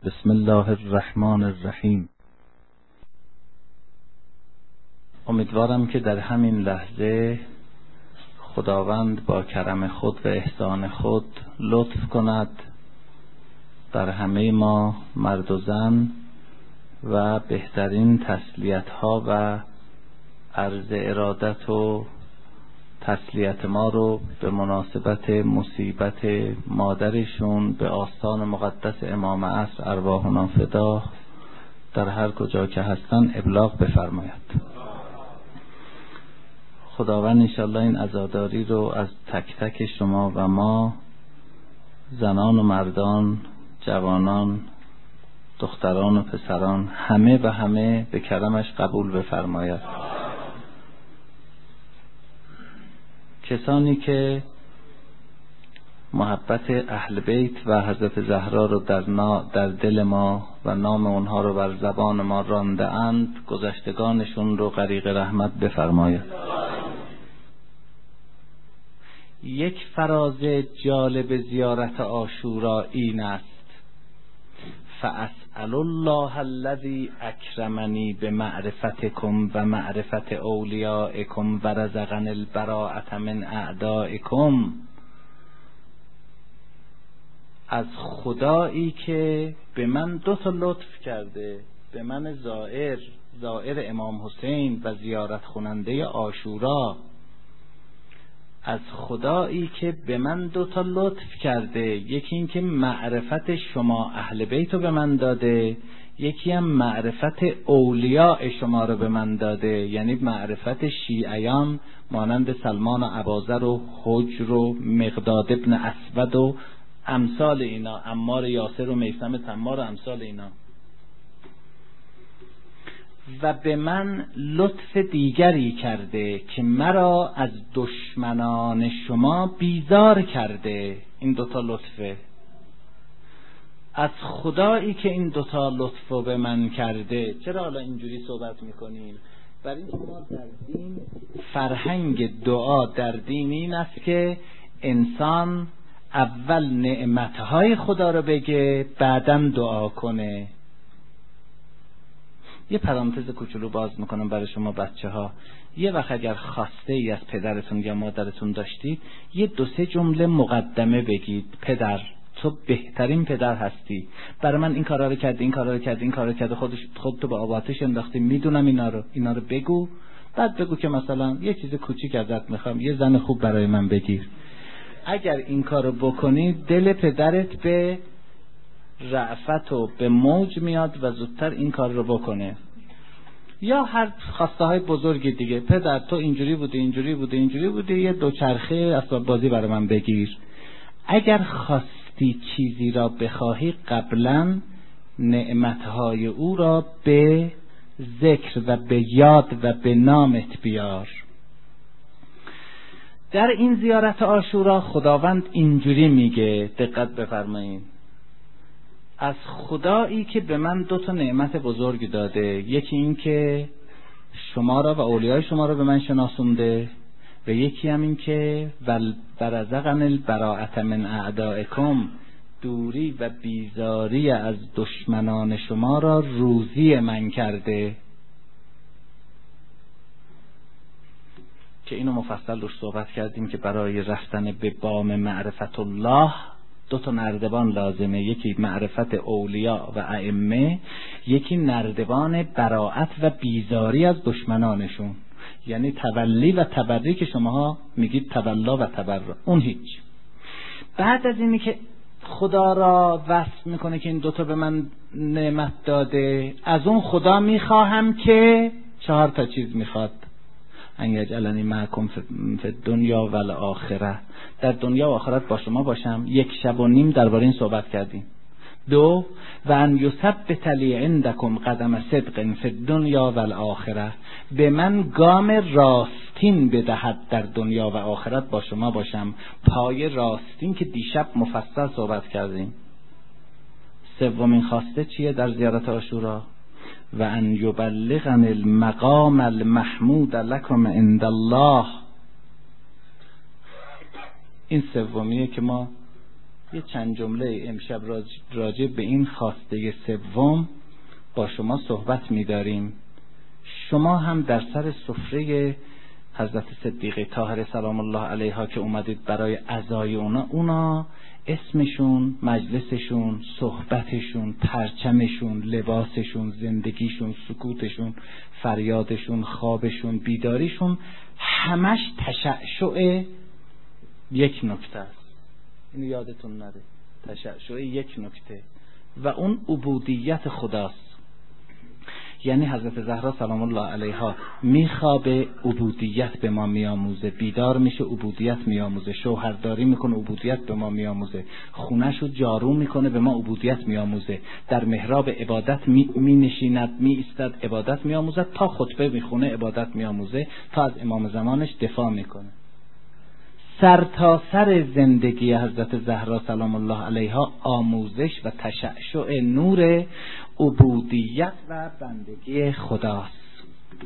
بسم الله الرحمن الرحیم. امیدوارم که در همین لحظه خداوند با کرم خود و احسان خود لطف کند بر همه ما مرد و زن و بهترین تسلیت ها و عرض ارادت و تسلیت ما رو به مناسبت مصیبت مادرشون به آستان مقدس امام عصر ارواحنا فدا در هر کجا که هستن ابلاغ بفرماید. خداوند انشالله این عزاداری رو از تک تک شما و ما، زنان و مردان، جوانان، دختران و پسران، همه و همه به کرمش قبول بفرماید. کسانی که محبت اهل بیت و حضرت زهرا رو در دل ما و نام اونها رو بر زبان ما رانده اند، گذشتگانشون رو غریق رحمت بفرماید. یک فراز جالب زیارت عاشورا این است: فاسأل الله الذی اکرمنی بمعرفتکم و معرفت اولیائکم و رزقنی البراءة من اعدائکم. از خدایی که به من 2 لطف کرده، به من زائر امام حسین و زیارت کننده عاشورا، از خدایی که به من 2 لطف کرده، یکی این که معرفت شما اهل بیت رو به من داده، یکی هم معرفت اولیاء شما رو به من داده، یعنی معرفت شیعیان مانند سلمان و اباذر و حجر و مقداد ابن اسود و امثال اینا، عمار یاسر و میثم تمار و امثال اینا. و به من لطف دیگری کرده که مرا از دشمنان شما بیزار کرده. این 2 لطفه از خدایی که این 2 لطف رو به من کرده. چرا حالا اینجوری صحبت میکنیم؟ برای اینکه ما در دین فرهنگ دعا در دین این است که انسان اول نعمتهای خدا رو بگه، بعداً دعا کنه. یه پرانتز کوچولو باز میکنم برای شما بچه ها. یه وقت اگر خواسته ای از پدرتون یا مادرتون داشتید، یه 2-3 جمله مقدمه بگید. پدر، تو بهترین پدر هستی، برای من این کارا رو کردی، این کارا رو کردی، این کارا رو کردی، خودتو به آتش انداختی، میدونم اینا رو بگو. بعد بگو که مثلا یه چیز کوچیک ازت میخوام، یه زن خوب برای من بگیر. اگر این کارو بکنی، دل پدرت به رأفت و به موج میاد و زودتر این کار رو بکنه. یا هر خواسته های بزرگی دیگه، پدر تو اینجوری بودی، یه 2 چرخه اسباب بازی برای من بگیر. اگر خواستی چیزی را بخواهی، قبلا نعمتهای او را به ذکر و به یاد و به نامت بیار. در این زیارت عاشورا خداوند اینجوری میگه، دقت بفرمایید: از خدایی که به من 2 نعمت بزرگ داده، یکی این که شما را و اولیای شما را به من شناسونده، و یکی هم این که ورزقنی البراءة من اعدائکم، دوری و بیزاری از دشمنان شما را روزی من کرده. که اینو مفصل روش صحبت کردیم که برای رفتن به بام معرفت الله 2 نردبان لازمه. یکی معرفت اولیاء و ائمه، یکی نردبان براءت و بیزاری از دشمنانشون، یعنی تولی و تبری که شماها میگید تولا و تبر، اون هیچ. بعد از اینی که خدا را وصف میکنه که این 2 به من نعمت داده، از اون خدا میخواهم که 4 چیز میخواد: ان یجعلنی معکم فی الدنیا و الاخره، در دنیا و آخرت با شما باشم. 1.5 شب درباره این صحبت کردیم. 2 و ان یثبت لی عندکم قدم صدق فی الدنیا و الاخره، به من گام راستین بدهد در دنیا و آخرت با شما باشم. پای راستین که دیشب مفصل صحبت کردیم. 3 خواسته چیه در زیارت عاشورا؟ و ان یبلغنی المقام المحمود لکم عند الله. این 3 که ما یه چند جمله امشب راجع به این خواسته سوم با شما صحبت می‌داریم. شما هم در سر سفره حضرت صدیقه طاهره سلام الله علیها که اومدید برای عزای اونا اسمشون، مجلسشون، صحبتشون، پرچمشون، لباسشون، زندگیشون، سکوتشون، فریادشون، خوابشون، بیداریشون همش تشعشع یک نکته است. اینو یادتون نره، تشعشع یک نکته و اون عبودیت خداست. یعنی حضرت زهرا سلام الله علیها میخوابه، عبودیت به ما میاموزه، بیدار میشه، عبودیت میاموزه، شوهرداری میکنه، عبودیت به ما میاموزه، خونه‌شو جارو میکنه، به ما عبودیت میاموزه، در محراب عبادت مینشیند، میایستد، عبادت میاموزه، تا خطبه میخونه، عبادت میاموزه، تا از امام زمانش دفاع میکنه. سر تا سر زندگی حضرت زهرا سلام الله علیها آموزش و تشعشع نور عبودیت و بندگی خداست.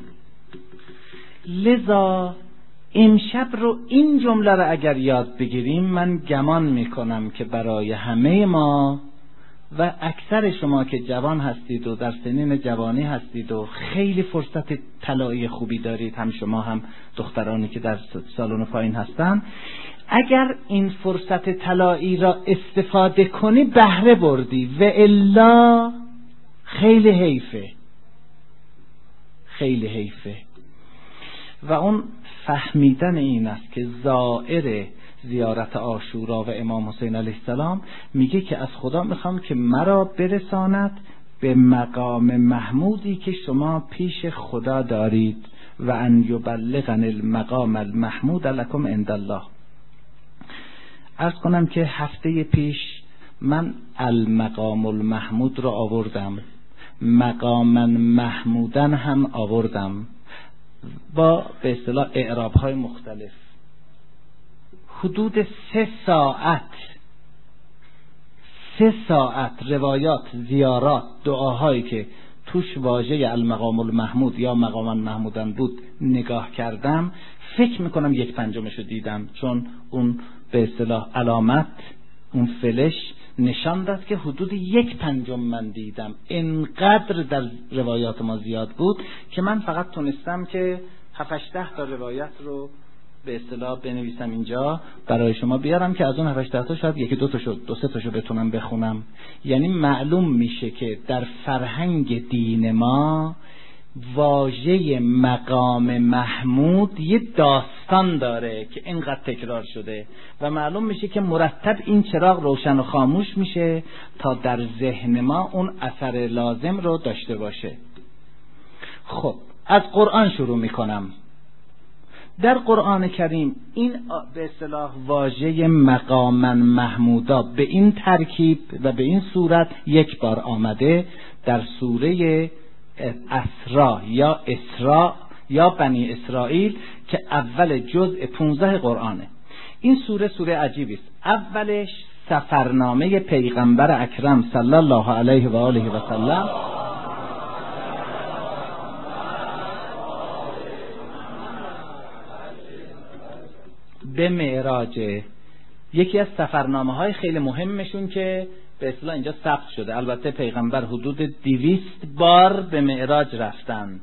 لذا امشب رو این جمله رو اگر یاد بگیریم، من گمان میکنم که برای همه ما و اکثر شما که جوان هستید و در سنین جوانی هستید و خیلی فرصت طلایی خوبی دارید، هم شما هم دخترانی که در سالن پایین هستن، اگر این فرصت طلایی را استفاده کنی بهره بردی و الا خیلی حیفه، خیلی حیفه. و اون فهمیدن این است که زائر زیارت عاشورا و امام حسین علیه السلام میگه که از خدا میخوام که مرا برساند به مقام محمودی که شما پیش خدا دارید و ان یبلغن المقام المحمود لکم عند الله. عرض کنم که هفته پیش من المقام المحمود رو آوردم، مقاما محمودن هم آوردم با به اصطلاح اعراب‌های مختلف. حدود 3 ساعت روایات، زیارات، دعاهایی که توش واژه المقام المحمود یا مقاما محمودن بود نگاه کردم، فکر میکنم 1/5 دیدم، چون اون به اصطلاح علامت، اون فلش نشان داد که حدود 1/5 من دیدم. اینقدر در روایات ما زیاد بود که من فقط تونستم که 7-8 تا روایت رو به اصطلاح بنویسم اینجا برای شما بیارم که از اون 7-8 تا شاید 1-2 تاشو بتونم بخونم. یعنی معلوم میشه که در فرهنگ دین ما واژه مقام محمود یه داستان داره که اینقدر تکرار شده و معلوم میشه که مرتب این چراغ روشن و خاموش میشه تا در ذهن ما اون اثر لازم رو داشته باشه. خب از قرآن شروع میکنم. در قرآن کریم این به اصطلاح واژه مقاما محمودا به این ترکیب و به این صورت 1 بار آمده در سوره اسراء یا اسراء یا بنی اسرائیل که اول جزء 15 قرآنه. این سوره عجیبی است. اولش سفرنامه پیغمبر اکرم صلی الله علیه و آله و سلم به معراج. یکی از سفرنامه‌های خیلی مهمشون که به اصطلاح اینجا ثبت شده. البته پیغمبر حدود 200 بار به معراج رفتن.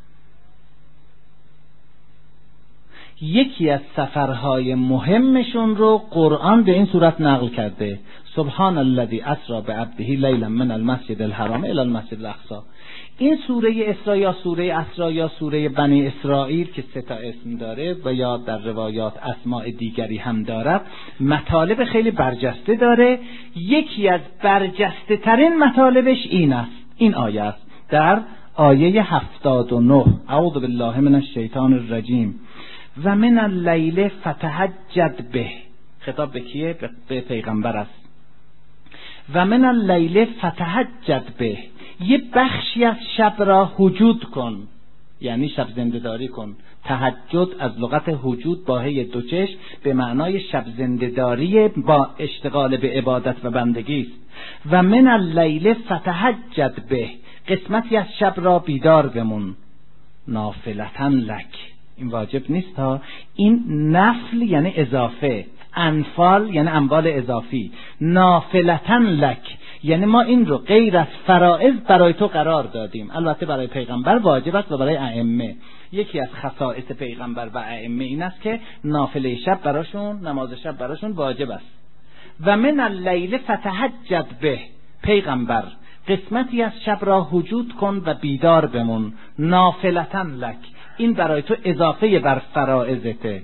یکی از سفرهای مهمشون رو قرآن به این صورت نقل کرده: سبحان الذی اسری بعبده لیلا من المسجد الحرام الی المسجد الاقصی. این سوره اسراء یا سوره اسراء یا سوره بنی اسرائیل که 3 تا اسم داره و یا در روایات اسماء دیگری هم دارد، مطالب خیلی برجسته داره. یکی از برجسته ترین مطالبش این است، این آیه است. در آیه 79 اعوذ بالله من الشیطان الرجیم و من اللیل فتهجد به. خطاب به کیه؟ به پیغمبر است. و من اللیل فتهجد به، یه بخشی از شب را هجود کن، یعنی شب زنده‌داری کن. تهجد از لغت هجود با هی 2 چشم به معنای شب زنده‌داری با اشتغال به عبادت و بندگی است. و من اللیل فتهجد به، قسمتی از شب را بیدار بمون. نافلتن لک، این واجب نیست ها، این نفل یعنی اضافه. انفال یعنی اموال اضافی، نافلتن لک یعنی ما این رو غیر از فرائض برای تو قرار دادیم. البته برای پیغمبر واجب است و برای ائمه. یکی از خصائص پیغمبر و ائمه این است که نافله شب براشون، نماز شب براشون واجب است. و من اللیل فتهجد به، پیغمبر قسمتی از شب را هجود کن و بیدار بمون، نافلتن لک این برای تو اضافه بر فرائضته.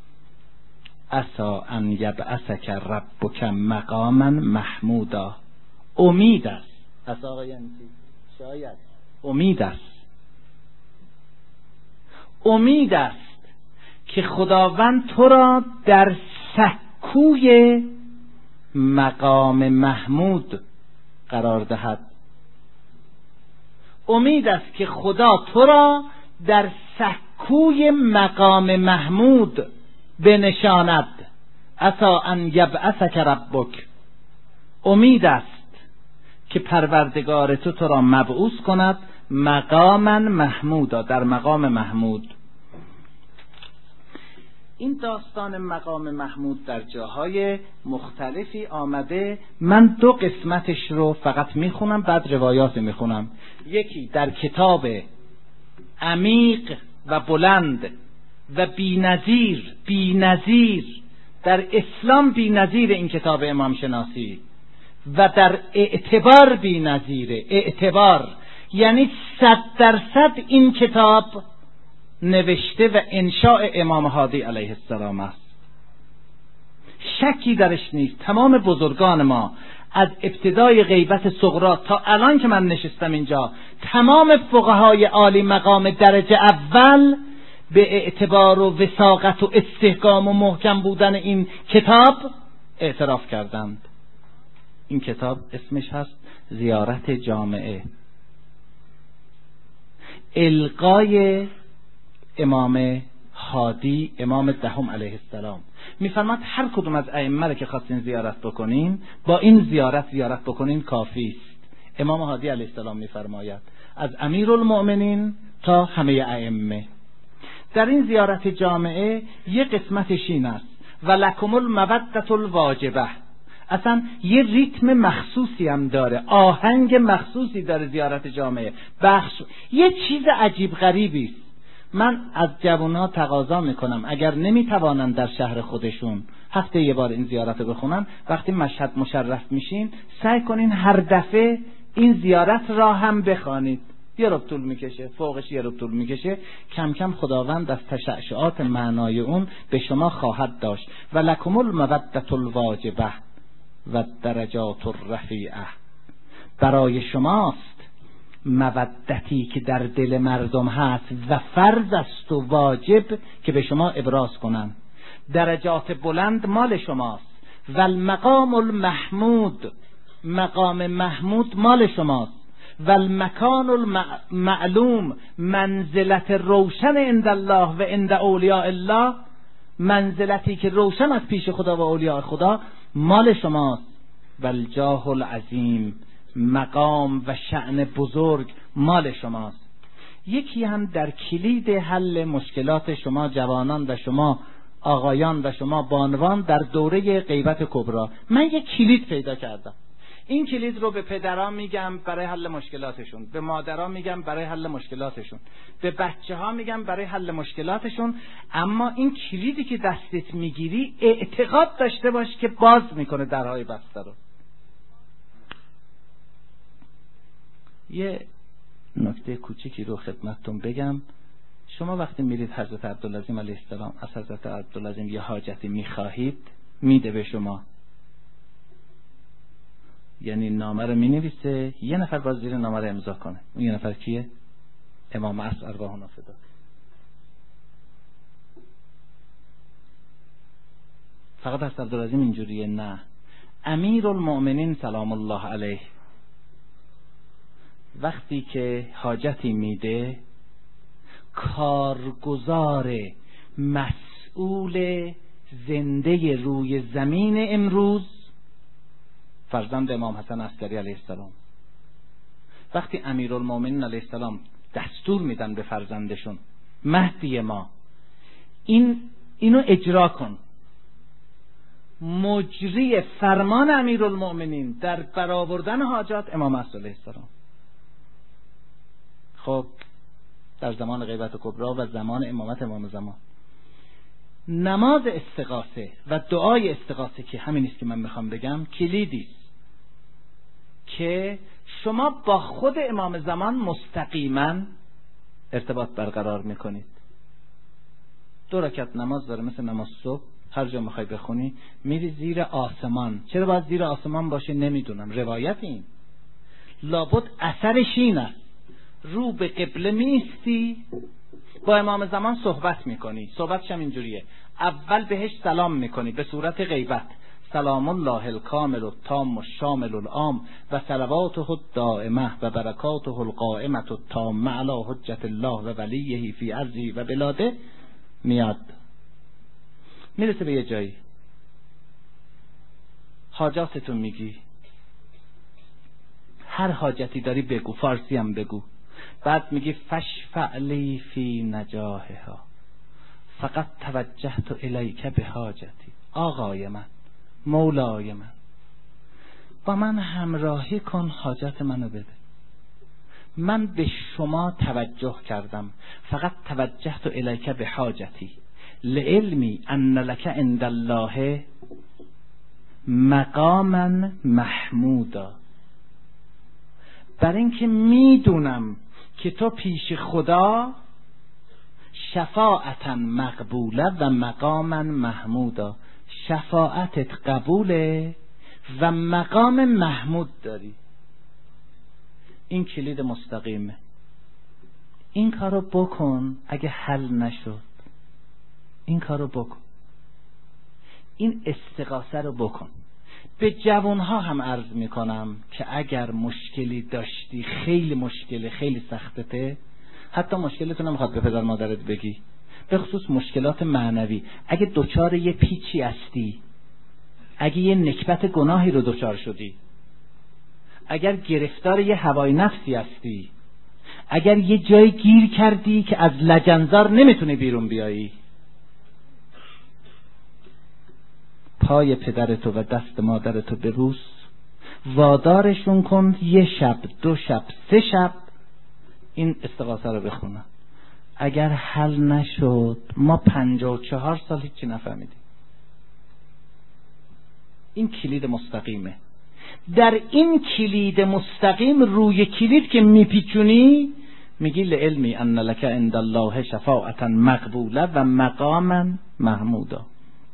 عسا ان یبعثک ربک مقاما محمودا، امید است. عسا آقا یعنی شاید، امید است. امید است که خداوند تو را در سکوی مقام محمود قرار دهد. امید است که خدا تو را در سکوی مقام محمود بنشاند. عسا ان یبعثک ربک، امید است که پروردگار تو را مبعوث کند مقاما محمودا، در مقام محمود. این داستان مقام محمود در جاهای مختلفی آمده. من 2 قسمتش رو فقط میخونم، بعد روایات میخونم. یکی در کتاب عمیق و بلند و بی‌نظیر در اسلام بی‌نظیر این کتاب امام شناسی و در اعتبار بی‌نظیره. اعتبار یعنی 100% این کتاب نوشته و انشاء امام هادی علیه السلام است، شکی درش نیست. تمام بزرگان ما از ابتدای غیبت صغرا تا الان که من نشستم اینجا، تمام فقهای عالی مقام درجه اول به اعتبار و وثاقت و استحکام و محکم بودن این کتاب اعتراف کردند. این کتاب اسمش هست زیارت جامعه، القای امام هادی امام دهم علیه السلام. میفرماد هر کدوم از ائمه رو که خواستین زیارت بکنین، با این زیارت بکنین کافی است. امام هادی علیه السلام میفرماید از امیرالمؤمنین تا همه ائمه. در این زیارت جامعه یک قسمتش این است ولکم المودة الواجبه. اصلا یه ریتم مخصوصی هم داره، آهنگ مخصوصی داره زیارت جامعه. یه چیز عجیب غریبی است. من از جوانها تقاضا میکنم اگر نمیتوانن در شهر خودشون هفته یه بار این زیارت رو بخونن، وقتی مشهد مشرف میشین سعی کنین هر دفعه این زیارت را هم بخوانید. یه ربع طول میکشه، فوقش یه ربع طول میکشه. کم کم خداوند از تشعشعات معنای اون به شما خواهد داشت. ولکم المودة الواجبه و درجات الرفیعه. برای شماست مودتی که در دل مردم هست و فرض است و واجب که به شما ابراز کنند. درجات بلند مال شماست. و المقام المحمود، مقام محمود مال شماست. و المکان المعلوم، منزلت روشن عند الله و عند اولیاء الله، منزلتی که روشن از پیش خدا و اولیاء خدا مال شماست. و الجاه العظیم، مقام و شأن بزرگ مال شماست. یکی هم در کلید حل مشکلات شما جوانان و شما آقایان و شما بانوان در دوره غیبت کبرا، من یک کلید پیدا کردم. این کلید رو به پدران میگم برای حل مشکلاتشون، به مادران میگم برای حل مشکلاتشون، به بچه ها میگم برای حل مشکلاتشون. اما این کلیدی که دستت میگیری اعتقاد داشته باش که باز میکنه درهای بسته رو. یه نکته کوچیکی رو خدمتتون بگم. شما وقتی میرید حضرت عبدالعظیم علیه السلام، از حضرت عبدالعظیم یه حاجتی میخواهید، میده به شما، یعنی نامه رو مینویسه، یه نفر باز زیر نامه رو امضا کنه. اون یه نفر کیه؟ امام عصر ارواحنا فدا. فقط از عبدالعظیم اینجوریه؟ نه، امیرالمؤمنین سلام الله علیه وقتی که حاجتی میده، کارگزار مسئول زنده روی زمین امروز فرزند امام حسن عسکری علیه السلام، وقتی امیرالمؤمنین علیه السلام دستور میدن به فرزندشون مهدی ما اینو اجرا کن، مجری فرمان امیرالمؤمنین در برآوردن حاجات امام علیه السلام. خب در زمان غیبت کبری و زمان امامت امام زمان نماز استغاثه و دعای استغاثه که همین است که من میخوام بگم کلیدی است که شما با خود امام زمان مستقیما ارتباط برقرار میکنید. 2 رکعت نماز داره مثل نماز صبح، هر جا میخوای بخونی میری زیر آسمان. چرا باید زیر آسمان باشه نمیدونم، روایت این لابد اثرش این است رو به قبله میستی با امام زمان صحبت میکنی. صحبتش هم اینجوریه، اول بهش سلام میکنی به صورت غیبت، سلام الله الکامل التام الشامل العام و صلواته الدائمه و برکاته القائمه التامه علی حجت الله و ولیه فی ارضه و بلاده. میاد میرسه به یه جایی حاجاتتون میگی، هر حاجتی داری بگو، فارسی هم بگو. بعد میگی فشفع لی فی نجاحها فقط توجهت الیک به حاجتی. آقای من، مولای من، با من همراهی کن، حاجت منو بده. من به شما توجه کردم، فقط توجهت الیک به حاجتی لعلمی ان لک عند الله مقاما محمودا. برای اینکه میدونم که تو پیش خدا شفاعتا مقبوله و مقاما محمودا، شفاعتت قبوله و مقام محمود داری. این کلید مستقیمه. این کارو بکن. اگه حل نشد این کارو بکن، این استغاثه رو بکن. به جوانها هم عرض میکنم که اگر مشکلی داشتی، خیلی مشکله، خیلی سختته، حتی مشکلتون نمیخواد به پدر مادرت بگی، به خصوص مشکلات معنوی، اگه دوچار یه پیچی هستی، اگه یه نکبت گناهی رو دوچار شدی، اگر گرفتار یه هوای نفسی هستی، اگر یه جای گیر کردی که از لجنزار نمیتونی بیرون بیایی، پای پدرتو و دست مادرتو ببوس، وادارشون کن 1 شب 2 شب 3 شب این استغاثه رو بخونن. اگر حل نشد ما 54 سال هیچی نفهمیدیم. این کلید مستقیمه. در این کلید مستقیم روی کلید که میپیچونی میگی لعلمی ان لک عند الله شفاعتا مقبوله و مقاما محمودا.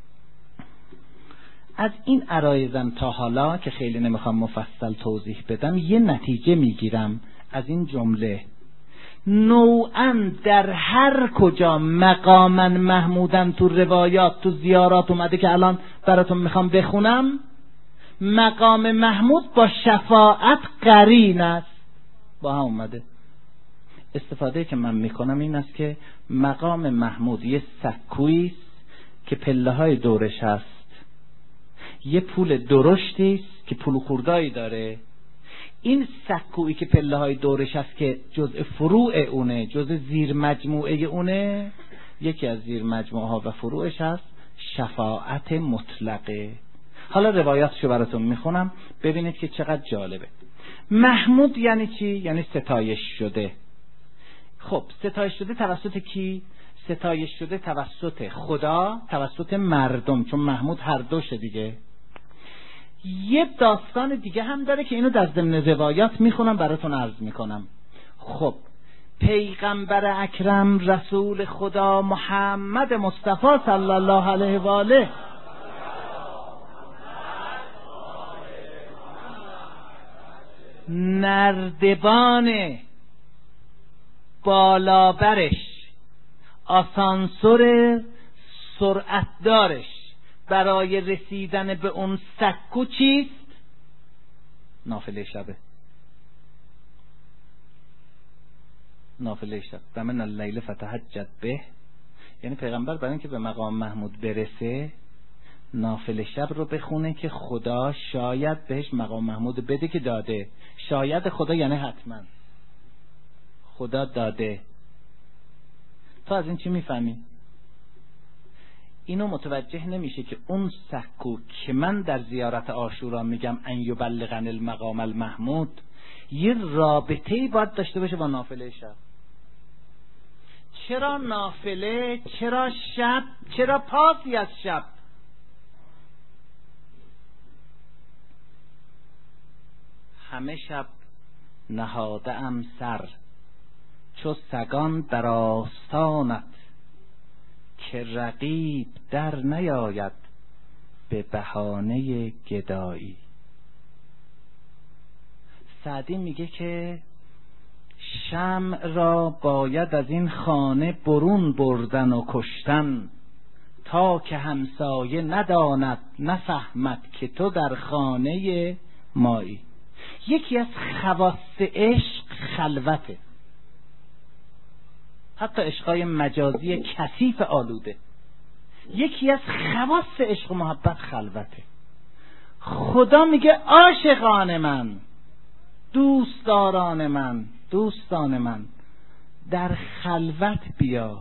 از این عرایزم تا حالا که خیلی نمیخوام مفصل توضیح بدم یه نتیجه میگیرم از این جمله. نوعا در هر کجا مقاما محمودن تو روایات، تو زیارات اومده که الان براتون میخوام بخونم، مقام محمود با شفاعت قرین است، با هم اومده. استفاده که من میکنم این است که مقام محمود یه سکویی است که پله های دورش هست، یه پول درشتی است که پول خوردایی داره. این سکویی که پله های دورش هست که جزء فروع اونه، جزء زیر مجموعه اونه، یکی از زیر مجموعه ها و فروعش هست شفاعت مطلقه. حالا روایاتشو براتون میخونم ببینید که چقدر جالبه. محمود یعنی چی؟ یعنی ستایش شده. خب ستایش شده توسط کی؟ ستایش شده توسط خدا، توسط مردم، چون محمود هر دوشه دیگه. یه داستان دیگه هم داره که اینو در ضمن روایات میخونم براتون عرض میکنم. خب پیغمبر اکرم رسول خدا محمد مصطفی صلی الله علیه و آله نردبان بالابرش، آسانسور سرعت دارش برای رسیدن به اون سکو چیست؟ نافله شبه. نافله شب و من اللیل فتهجد به، یعنی پیغمبر برای اینکه به مقام محمود برسه نافله شب رو بخونه که خدا شاید بهش مقام محمود بده که داده. شاید خدا یعنی حتما خدا داده. تو از این چی میفهمی؟ اینو متوجه نمیشه که اون سکو که من در زیارت عاشورا میگم ان یبلغن المقام المحمود یه رابطه‌ای باید داشته باشه با نافله شب. چرا نافله؟ چرا شب؟ چرا پاسی از شب؟ همه شب نهاده ام سر چو سگان در آستانت که رقیب در نیاید به بهانه گدایی. سعدی میگه که شمع را باید از این خانه برون بردن و کشتن تا که همسایه نداند نفهمد که تو در خانه مایی. یکی از خواص عشق خلوته، حتی عشقای مجازی کثیف آلوده. یکی از خواص عشق و محبت خلوته. خدا میگه عاشقان من، دوستداران من، دوستان من، در خلوت بیا.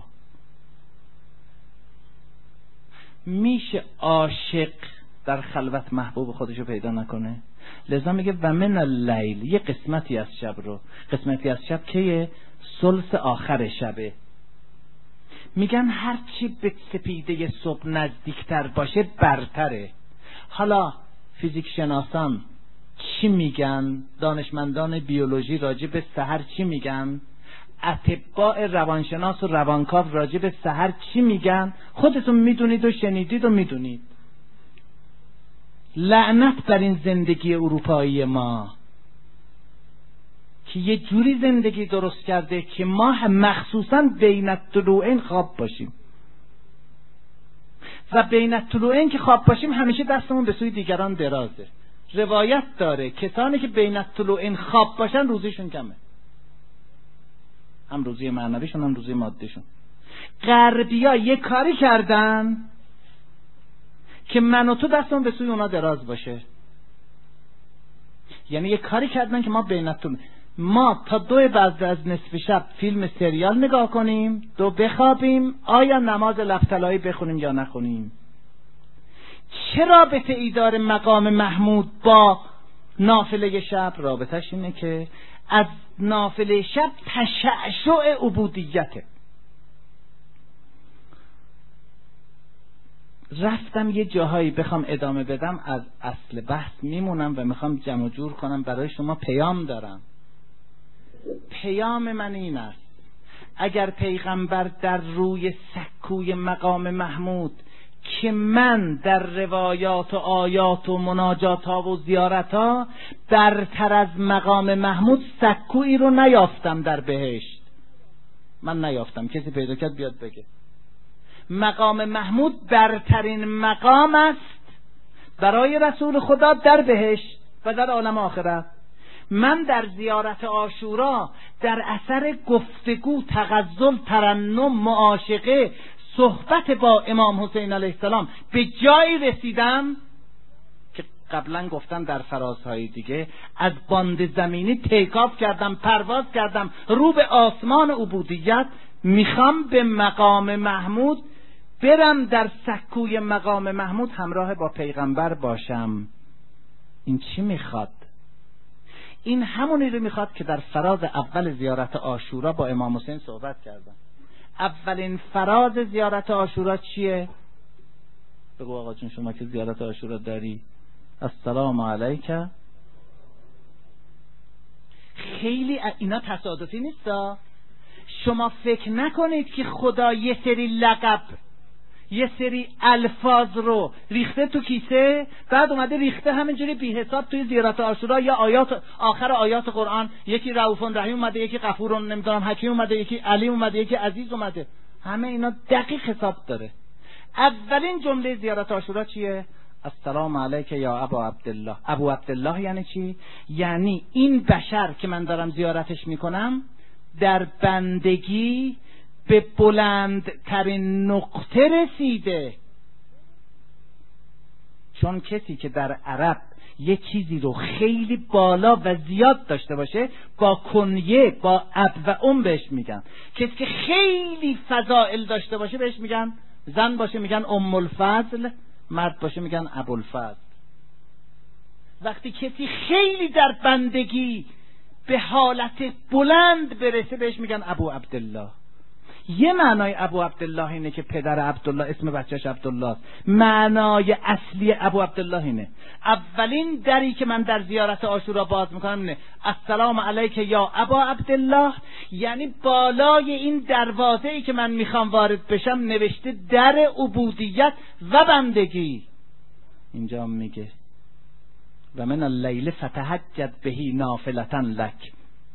میشه عاشق در خلوت محبوب خودشو پیدا نکنه؟ لذا میگه و من اللیل، یه قسمتی از شب رو، قسمتی از شب که ثلث آخر شبه، میگن هرچی به سپیده صبح نزدیکتر باشه برتره. حالا فیزیک شناسان چی میگن؟ دانشمندان بیولوژی راجع به سحر چی میگن؟ اطباء روانشناس و روانکاو راجع به سحر چی میگن؟ خودتون میدونید و شنیدید و میدونید. لعنت بر این زندگی اروپایی ما که یه جوری زندگی درست کرده که ما مخصوصا بین الطلوعین خواب باشیم و بین الطلوعین که خواب باشیم همیشه دستمون به سوی دیگران درازه. روایت داره کسانی که بین الطلوعین خواب باشن روزیشون کمه، هم روزی معنویشون هم روزی مادیشون. غربیا یه کاری کردن که من و تو دستمون به سوی اونا دراز باشه. یعنی یه کاری کردن که ما بین الطلوعین، ما تا 2 بعد از نصف شب فیلم سریال نگاه کنیم، 2 بخوابیم، آیا نماز لفتلایی بخونیم یا نخونیم. چه رابطه ای داره مقام محمود با نافله شب؟ رابطش اینه که از نافله شب تشعشع عبودیته. رفتم یه جاهایی بخوام ادامه بدم از اصل بحث میمونم و میخوام جمع جور کنم برای شما. پیام دارم. پیام من این است: اگر پیغمبر در روی سکوی مقام محمود که من در روایات و آیات و مناجات ها و زیارت ها برتر از مقام محمود سکویی رو نیافتم در بهشت، من نیافتم، کسی پیدا کرد بیاد بگه. مقام محمود برترین مقام است برای رسول خدا در بهشت و در عالم آخرت. من در زیارت عاشورا در اثر گفتگو، تغزل، ترنم، معاشقه، صحبت با امام حسین علیه السلام به جایی رسیدم که قبلا گفتم در فرازهای دیگه از باند زمینی تیکاف کردم، پرواز کردم رو به آسمان عبودیت. میخوام به مقام محمود برم، در سکوی مقام محمود همراه با پیغمبر باشم. این چی میخواد؟ این همونی رو میخواد که در فراز اول زیارت عاشورا با امام حسین صحبت کردم. اولین فراز زیارت عاشورا چیه؟ بگو آقا جون شما که زیارت عاشورا داری، السلام علیک. خیلی اینا تصادفی نیستا. شما فکر نکنید که خدا یه سری لقب، یه سری الفاظ رو ریخته تو کیسه، بعد اومده ریخته همینجوری بی حساب توی زیارت عاشورا یا آیات آخر آیات قرآن، یکی رؤوف رحیم اومده، یکی غفور نمیدونم حکیم اومده، یکی علیم اومده، یکی عزیز اومده. همه اینا دقیق حساب داره. اولین جمله زیارت عاشورا چیه؟ السلام علیک یا ابا عبدالله. ابو عبدالله یعنی چی؟ یعنی این بشر که من دارم زیارتش میکنم در بندگی به بلندترین نقطه رسیده. چون کسی که در عرب یه چیزی رو خیلی بالا و زیاد داشته باشه با کنیه، با اب و ام بهش میگن. کسی که خیلی فضائل داشته باشه بهش میگن زن باشه میگن ام الفضل، مرد باشه میگن ابوالفضل. وقتی کسی خیلی در بندگی به حالت بلند برسه بهش میگن ابو عبدالله. یه معنای ابو عبدالله اینه که پدر عبدالله، اسم بچهش عبدالله است. معنای اصلی ابو عبدالله اینه. اولین دری که من در زیارت عاشورا باز میکنم اینه السلام علیک یا ابا عبدالله، یعنی بالای این دروازه ای که من میخوام وارد بشم نوشته در عبودیت و بندگی. اینجا میگه و من اللیل فتهجد بهی نافلة لک.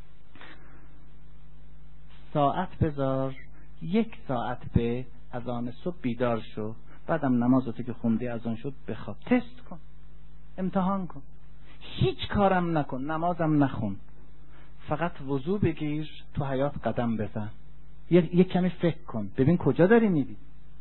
ساعت بذار، 1 ساعت به اذان صبح بیدار شو، بعدم نمازتو که خوندی اذان شد بخواب. تست کن، امتحان کن، هیچ کارم نکن، نمازم نخون، فقط وضو بگیر، تو حیات قدم بزن، یک کمی فکر کن، ببین کجا داری میری،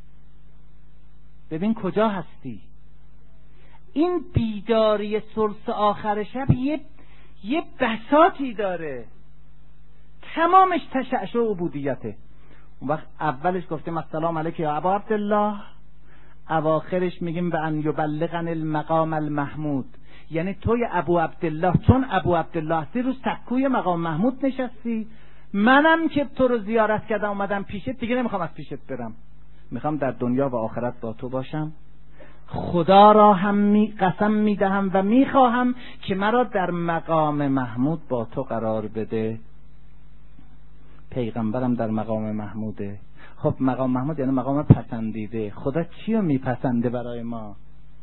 ببین کجا هستی. این بیداری ثلث آخر شب یه بساطی داره، تمامش تشعشع عبودیته. اون وقت اولش گفتیم السلام علیک یا ابا عبدالله، اواخرش میگیم به ان یبلغن المقام المحمود، یعنی توی ابو عبدالله، چون ابو عبدالله هستی رو سکوی مقام محمود نشستی. منم که تو رو زیارت کردم اومدم پیشت، دیگه نمیخوام از پیشت برم، میخوام در دنیا و آخرت با تو باشم. خدا را هم قسم میدهم و میخواهم که مرا در مقام محمود با تو قرار بده. پیغمبرم در مقام محموده. خب مقام محمود یعنی مقام پسندیده. خدا چی رو میپسنده برای ما؟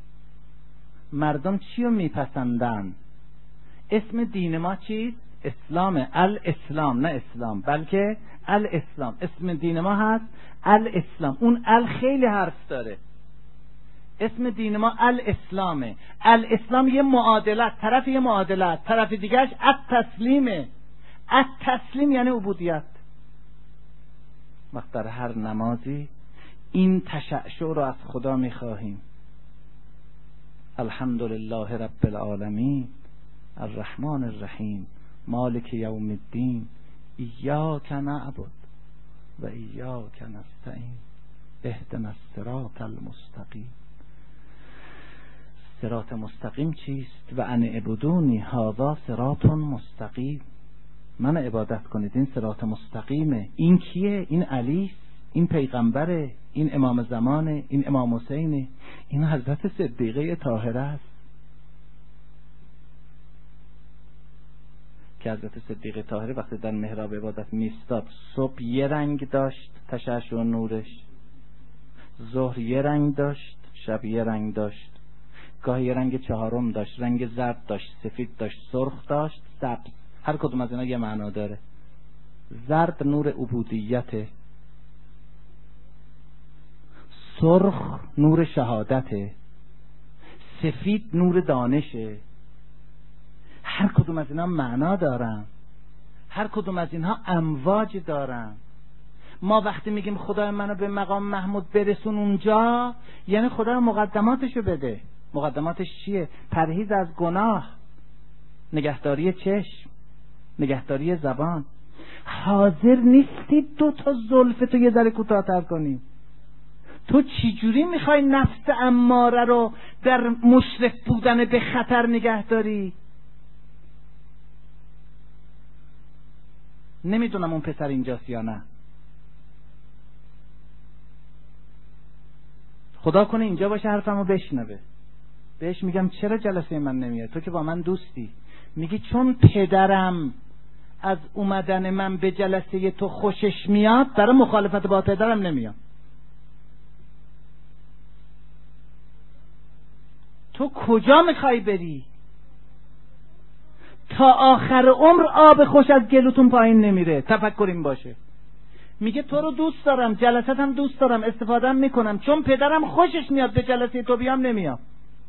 مردم چی رو میپسندن؟ اسم دین ما چیست؟ اسلامه. الاسلام، نه اسلام بلکه الاسلام. اسم دین ما هست الاسلام. اون خیلی حرف داره. اسم دین ما الاسلامه. الاسلام یه معادلت، طرف یه معادلت، طرف دیگرش التسلیمه. التسلیم یعنی عبودیت. وقت در هر نمازی این تشعشع رو از خدا میخواهیم. الحمدلله رب العالمین الرحمن الرحیم مالک یوم الدین ایاک نعبد و ایاک نستعین اهدنا الصراط المستقیم. صراط مستقیم چیست؟ و ان اعبدونی هذا صراط مستقیم. من عبادت کنید، این صراط مستقیمه. این کیه؟ این علی، این پیغمبره، این امام زمانه، این امام حسینه، این حضرت صدیقه طاهره است که حضرت صدیقه طاهره وقتی در محراب عبادت میستاد، صبح یه رنگ داشت تشعشع و نورش، ظهر یه رنگ داشت، شب یه رنگ داشت، گاهی یه رنگ چهارم داشت، رنگ زرد داشت، سفید داشت، سرخ داشت، سبز. هر کدوم از اینا یه معنا داره. زرد نور عبودیته، سرخ نور شهادته، سفید نور دانشه. هر کدوم از اینا معنا دارن، هر کدوم از اینها امواج دارن. ما وقتی میگیم خدای منو به مقام محمود برسون اونجا، یعنی خدا مقدماتشو بده. مقدماتش چیه؟ پرهیز از گناه، نگهداری چشم، نگهداری زبان. حاضر نیستی 2 تا زلف تو یه ذره کوتاه‌تر کنی. تو چجوری میخوای نفس اماره رو در مشرف بودن به خطر نگه داری؟ نمیدونم اون پسر اینجاست یا نه. خدا کنه اینجا باشه حرفمو بشنوه. بهش میگم چرا جلسه من نمیاد؟ تو که با من دوستی. میگی چون پدرم از اومدن من به جلسه تو خوشش میاد، برای مخالفت با پدرم نمیاد. تو کجا میخوای بری؟ تا آخر عمر آب خوش از گلوتون پایین نمیره. تفکر این باشه. میگه تو رو دوست دارم، جلساتم دوست دارم، استفادهم میکنم، چون پدرم خوشش میاد به جلسه تو بیام نمیام.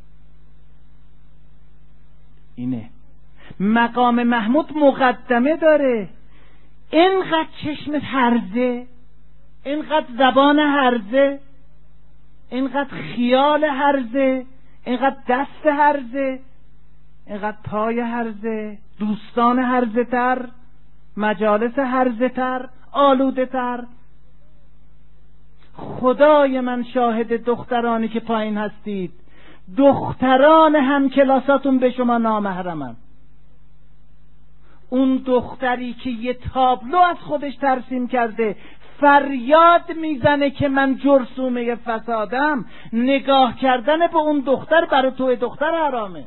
اینه مقام محمود. مقدمه داره. اینقدر چشمت هرزه، اینقدر زبان هرزه، اینقدر خیال هرزه، اینقدر دست هرزه، اینقدر پای هرزه، دوستان هرزه تر، مجالس هرزه تر، آلوده تر. خدای من شاهد دخترانی که پایین هستید، دختران هم کلاساتون به شما نامحرمن. اون دختری که یه تابلو از خودش ترسیم کرده فریاد میزنه که من جرثومه فسادم، نگاه کردن به اون دختر برای توی دختر حرامه.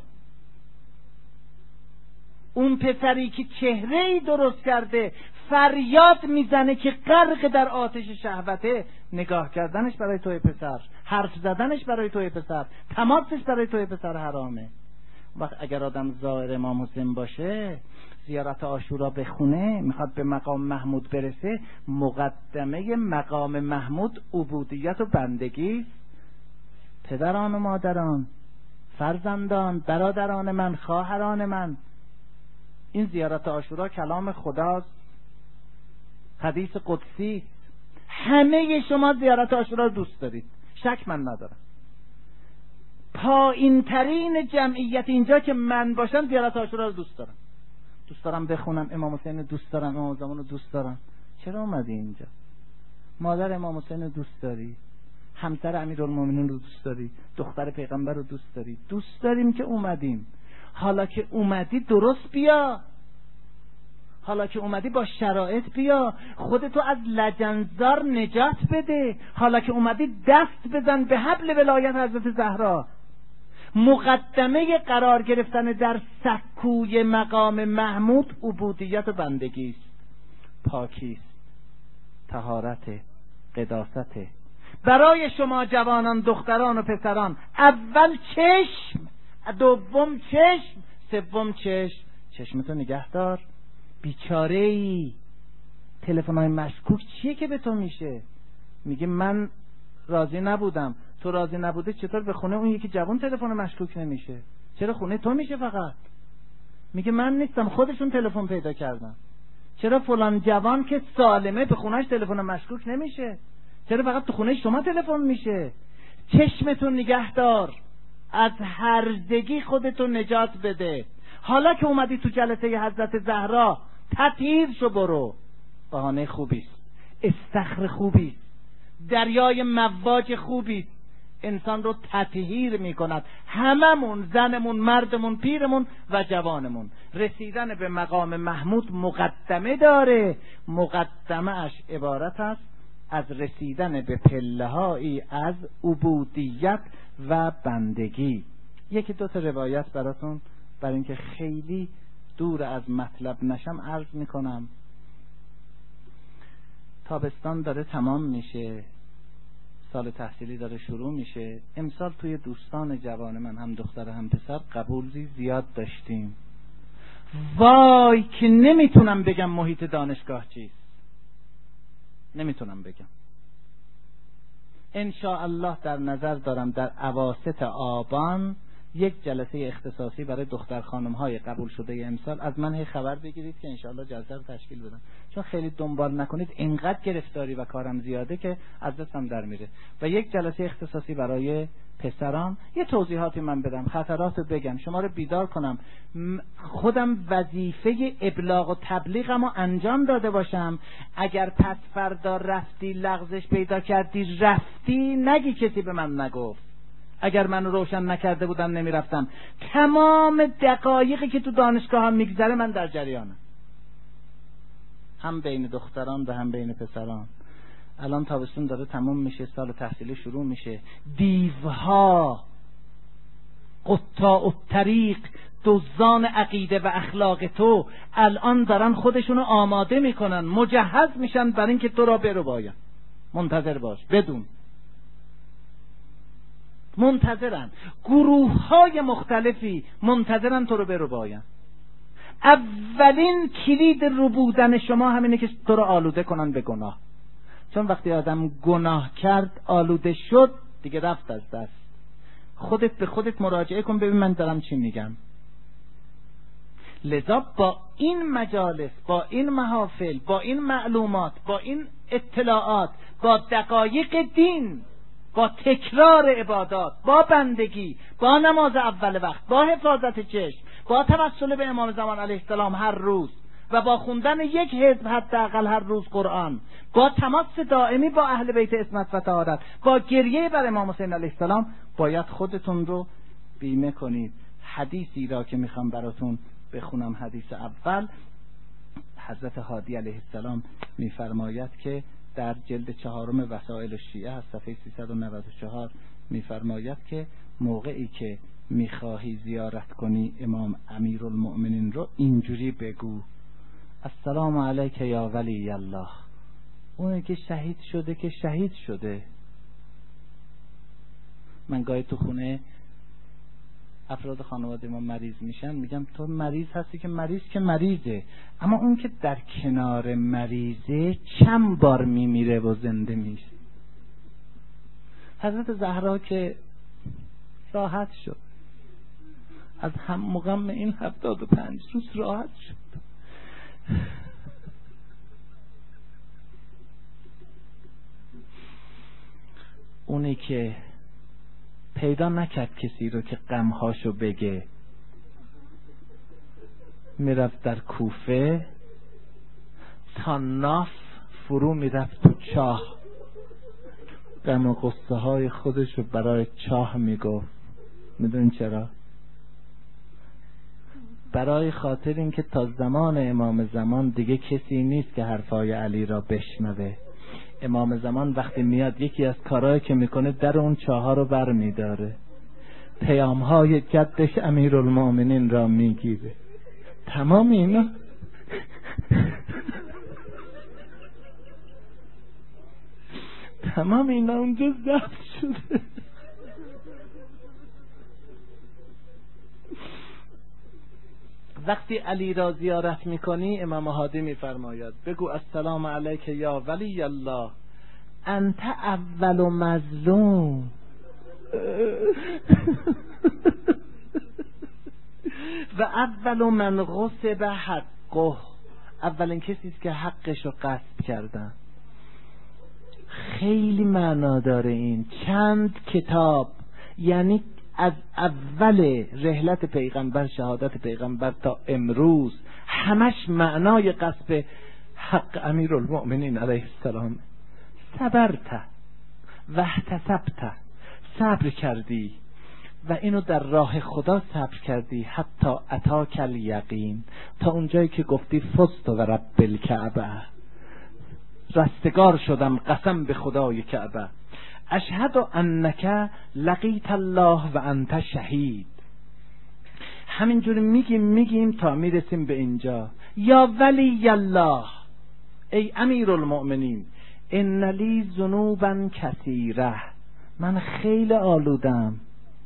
اون پسری که چهره‌ای درست کرده فریاد میزنه که غرق در آتش شهوته، نگاه کردنش برای توی پسر، حرف زدنش برای توی پسر، تماسش برای توی پسر حرامه. وقت اگر آدم زائر امام حسین باشه، زیارت عاشورا بخونه، میخواد به مقام محمود برسه، مقدمه مقام محمود عبودیت و بندگی. پدران و مادران، فرزندان، برادران من، خواهران من، این زیارت عاشورا کلام خداست، حدیث قدسی. همه شما زیارت عاشورا رو دوست دارید، شک من ندارم. پایین ترین جمعیت اینجا که من باشم زیارت عاشورا رو دوست دارم. دوست دارم بخونم، امام حسین رو دوست دارم، امام زمان رو دوست دارم. چرا اومدی اینجا؟ مادر امام حسین رو دوست داری، همسر امیرالمومنین رو دوست داری، دختر پیغمبر رو دوست داری. دوست داریم که اومدیم. حالا که اومدی درست بیا، حالا که اومدی با شرایط بیا، خودتو از لجنزار نجات بده. حالا که اومدی دست بزن به حبل ولایت حضرت زهرا. مقدمه قرار گرفتن در سکوی مقام محمود عبودیت و بندگی است، پاکی است، طهارت، قداست. برای شما جوانان، دختران و پسران، اول چشم، دوم چشم، سوم چشم. چشمتو نگه دار. بیچاره ای، تلفن‌های مشکوک چیه که به تو میشه؟ میگه من راضی نبودم. تو راضی نبوده چطور به خونه اون یکی جوان تلفن مشکوک نمیشه؟ چرا خونه تو میشه فقط؟ میگه من نیستم، خودشون تلفن پیدا کردن. چرا فلان جوان که سالمه به خونهش تلفن مشکوک نمیشه؟ چرا فقط تو خونه شما تلفن میشه؟ چشمتون نگه دار، از هرزگی خودتون نجات بده. حالا که اومدی تو جلسه حضرت زهرا، تطهیر شو برو. بهانه خوبیست، استخر خوبیست، دریای مواج خوبیست، انسان رو تطهیر میکند. هممون، زنمون، مردمون، پیرمون و جوانمون. رسیدن به مقام محمود مقدمه داره. مقدمه اش عبارت است از رسیدن به پله‌هایی از عبودیت و بندگی. یکی دو تا روایت براتون، برای اینکه خیلی دور از مطلب نشم، عرض میکنم. تابستان داره تمام میشه، سال تحصیلی داره شروع میشه. امسال توی دوستان جوان من، هم دختر هم پسر، قبولی زیاد داشتیم. وای که نمیتونم بگم محیط دانشگاه چیست، نمیتونم بگم. انشاءالله در نظر دارم در اواسط آبان یک جلسه اختصاصی برای دختر خانم های قبول شده امسال از من خبر بگیرید که انشاءالله جلسه رو تشکیل بدم. چون خیلی دنبال نکنید اینقدر گرفتاری و کارم زیاده که از دستم در میره. و یک جلسه اختصاصی برای پسران، یه توضیحاتی من بدم، خطرات رو بگم، شما رو بیدار کنم. خودم وظیفه ابلاغ و تبلیغم رو انجام داده باشم. اگر پس فردا رفتی لغزش پیدا کردی رفتی، نگی کسی به من نگفت. اگر من روشن نکرده بودم نمیرفتم. تمام دقایقی که تو دانشگاه هم میگذره من در جریانم، هم بین دختران و هم بین پسران. الان تابستون داره تمام میشه، سال تحصیلی شروع میشه. دیوها، قطاع الطریق، دزدان عقیده و اخلاق تو الان دارن خودشونو آماده میکنن، مجهز میشن برای اینکه تو را برباین. منتظر باش، بدون منتظرن. گروه های مختلفی منتظرن تو رو برباین. اولین کلید ربودن شما همینه که تو رو آلوده کنن به گناه. چون وقتی آدم گناه کرد، آلوده شد، دیگه رفت از دست. خودت به خودت مراجعه کن، ببین من دارم چی میگم. لذا با این مجالس، با این محافل، با این معلومات، با این اطلاعات، با دقایق دین، با تکرار عبادات، با بندگی، با نماز اول وقت، با حفاظت چشم، با توسل به امام زمان علیه السلام هر روز و با خوندن یک حزب حداقل هر روز قرآن، با تماس دائمی با اهل بیت عصمت و طهارت، با گریه بر امام حسین علیه السلام باید خودتون رو بیمه کنید. حدیثی را که میخوام براتون بخونم، حدیث اول، حضرت هادی علیه السلام میفرماید که در جلد 4 وسائل الشیعه از صفحه 394 میفرماید که موقعی که میخواهی زیارت کنی امام امیرالمؤمنین رو اینجوری بگو: السلام علیک یا ولی الله. اونه که شهید شده که شهید شده. من گاهی تو خونه افراد خانواده ما مریض میشن میگم تو مریض هستی که مریضه، اما اون که در کنار مریضه چند بار میمیره و زنده میشه. حضرت زهرا که راحت شد از هم مقام این 75 روز راحت شد. اونی که پیدا نکرد کسی رو که غمهاشو بگه، میرفت در کوفه تا ناف فرو میرفت تو چاه، غم و غصه های خودشو برای چاه میگفت. میدونین چرا؟ برای خاطر اینکه تا زمان امام زمان دیگه کسی نیست که حرفای علی را بشنوه. امام زمان وقتی میاد یکی از کارهایی که میکنه در اون چاها رو بر میداره، پیامهای جدش امیرالمؤمنین را میگیره. تمام اینا اونجا ضبط شده. وقتی علی را زیارت میکنی امام هادی میفرماید بگو السلام علیک یا ولی الله، انت اول مظلوم و اول من غصب حقه، اولین کسی است که حقش رو غصب کردن. خیلی معنا داره این. چند کتاب، یعنی از اول رحلت پیغمبر، شهادت پیغمبر تا امروز، همش معنای غصب حق امیرالمؤمنین علیه السلام. صبرت و احتسبت، صبر کردی و اینو در راه خدا صبر کردی، حتی اتاک الیقین، تا اونجایی که گفتی فزت و رب الکعبه، رستگار شدم قسم به خدای کعبه. اشهد انک لقیت الله و انت شهید. همینجوری میگیم تا میرسیم به اینجا. یا ولی الله، ای امیرالمؤمنین، ان لی ذنوبا کثیره، من خیلی آلودم.